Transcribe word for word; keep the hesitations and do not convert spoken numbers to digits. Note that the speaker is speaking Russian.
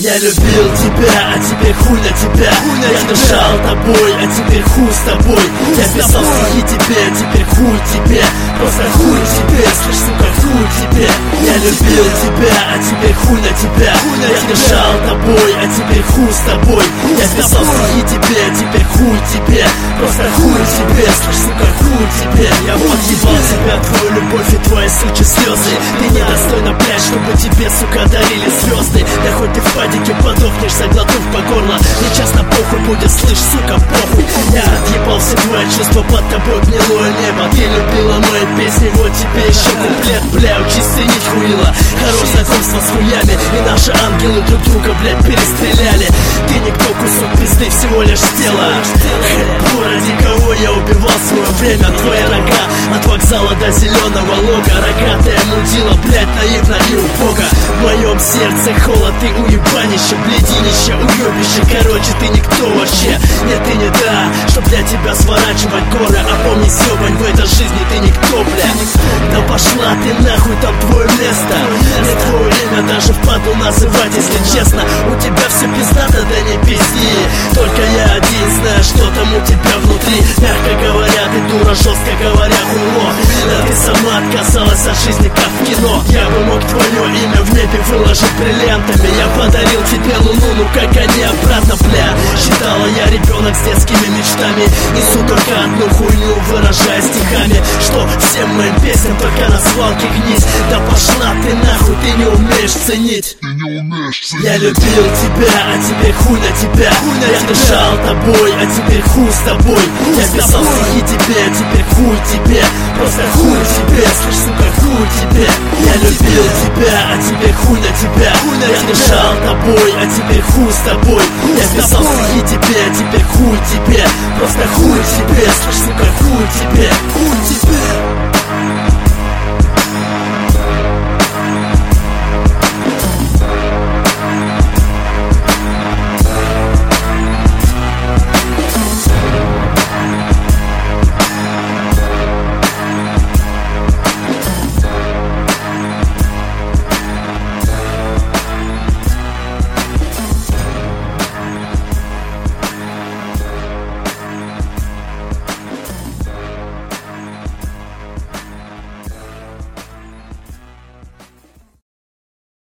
Я любил тебя, а теперь хуй на тебя. Я дышал тобой, а теперь хуй с тобой. Я писал стихи тебе, а теперь хуй тебе. Просто хуй тебе, слышь, сука, хуй тебе. Я любил тебя, а теперь хуй на тебя. Я дышал тобой, а теперь хуй с тобой. Я писал стихи тебе, а теперь хуй тебе. Просто хуй тебе, слышь, сука, хуй тебе. Я подъебал тебя, твою любовь и твои сучьи слезы. Ты недостойна, блядь, чтобы тебе, сука, дарили звезды. Да хоть ты в падике подохнешь, заглотнув по горло. Мне честно похуй будет, слышь, сука, похуй. Я отъебал все твои чувства, под тобой гнилое небо. Ты любила мои песни, вот тебе еще куплет. Бля, учись ценить, хуила. Хорош знакомство с хуями, и наши ангелы друг друга, блядь, перестреляли. Ты никто, кусок пизды, всего лишь тело. Ради кого я убивал свое время. Твоя нога от вокзала до зеленого лога. Рогатая мудила, блядь, наивно и убого. В моем сердце холод, ты уебанище, блединище, уебище. Короче, ты никто вообще. Нет, ты не да, чтоб для тебя сворачивать горы. А помни, съебань, в этой жизни ты никто, блядь. Да пошла ты нахуй, там твое место. Не твое имя даже впадлу называть, если честно. У тебя все пиздато, да не пизди. Только я один знаю, что там у тебя внутри. Мягко говоря, ты дура, жестко говоря, хуйло. Да ты сама отказалась от жизни, как в кино. Я бы мог твое имя в небе выложить бриллиантами. Я подарил тебе луну, ну как они обратно, бля. Считала я ребенок с детскими мечтами. Несу только одну хуйню, выражая стихами. Что всем моим песням только на свалке гнись. Да пошла ты нахуй, ты не умеешь ценить. Ты не умеешь ценить. Я любил тебя, а теперь хуй на тебя. Я дышал тобой, а теперь хуй с тобой. Я писал стихи тебе, а теперь хуй тебе. Просто хуй тебе, слышь, сука, хуй тебе. Я любил тебя, а теперь хуй на тебя. Я дышал тобой, а теперь хуй с тобой. Я писал стихи тебе, а теперь хуй тебе. Просто хуй тебе, слышь, сука, хуй тебе. Хуй тебе.